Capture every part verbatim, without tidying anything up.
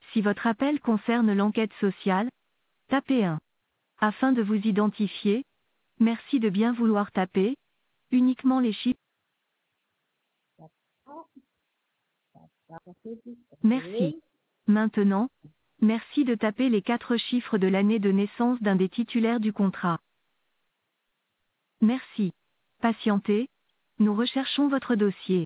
Si votre appel concerne l'enquête sociale, tapez un. Afin de vous identifier, merci de bien vouloir taper uniquement les chiffres. Merci. Maintenant, merci de taper les quatre chiffres de l'année de naissance d'un des titulaires du contrat. Merci. Patientez. Nous recherchons votre dossier.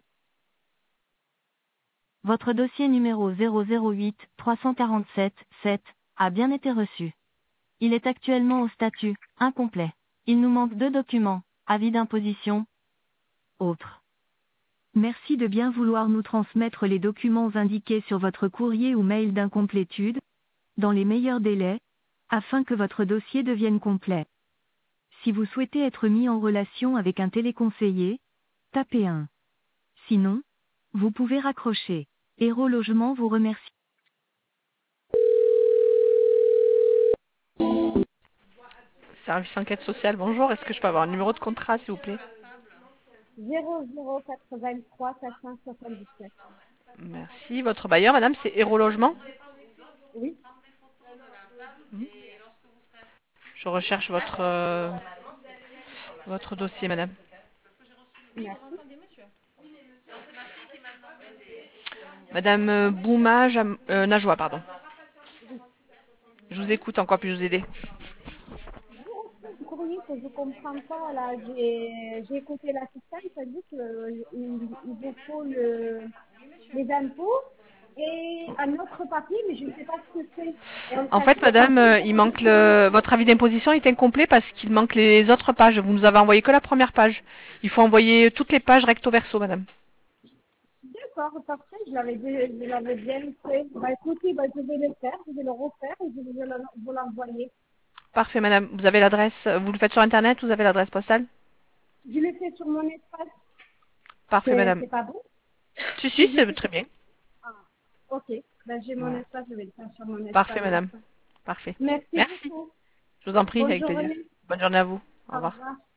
Votre dossier numéro zéro zéro huit trois cent quarante-sept sept a bien été reçu. Il est actuellement au statut incomplet. Il nous manque deux documents, avis d'imposition, autres. Merci de bien vouloir nous transmettre les documents indiqués sur votre courrier ou mail d'incomplétude, dans les meilleurs délais, afin que votre dossier devienne complet. Si vous souhaitez être mis en relation avec un téléconseiller, tapez un. Sinon, vous pouvez raccrocher. Héros Logement vous remercie. Service enquête sociale, bonjour. Est-ce que je peux avoir un numéro de contrat, s'il vous plaît? zéro zéro quatre-vingt-trois quatre cent soixante-dix-sept. Merci. Votre bailleur, madame, c'est Héros Logement. Oui, Je recherche votre, euh, votre dossier, madame. merci. Madame euh, Bouma Jam- euh, Najwa, pardon. Je vous écoute, en quoi puis-je vous aider? Le courrier que je comprends pas, là, j'ai j'ai écouté l'assistante, ça dit qu'il il vous faut le, les impôts et un autre papier, mais je ne sais pas ce que c'est. Et en En fait, fait, le madame, papier, euh, il manque le... votre avis d'imposition est incomplet parce qu'il manque les autres pages. Vous nous avez envoyé que la première page. Il faut envoyer toutes les pages recto verso, madame. d'accord, parfait, je l'avais dé- je l'avais bien fait. Bah écoutez, bah, je vais le faire, je vais le refaire et je vais le- vous l'envoyer. Parfait, madame. Vous avez l'adresse, vous le faites sur Internet, vous avez l'adresse postale? Je l'ai fait sur mon espace, Parfait, c'est madame. c'est pas bon? Si, Je si, l'ai c'est fait très sur... bien. Ah, ok. Ben, j'ai mon Voilà. espace, je vais le faire sur mon Parfait, espace. madame. Parfait. Merci Merci. beaucoup. Je vous en prie, Bonne avec plaisir. journée. Bonne journée à vous. Au Au revoir. revoir.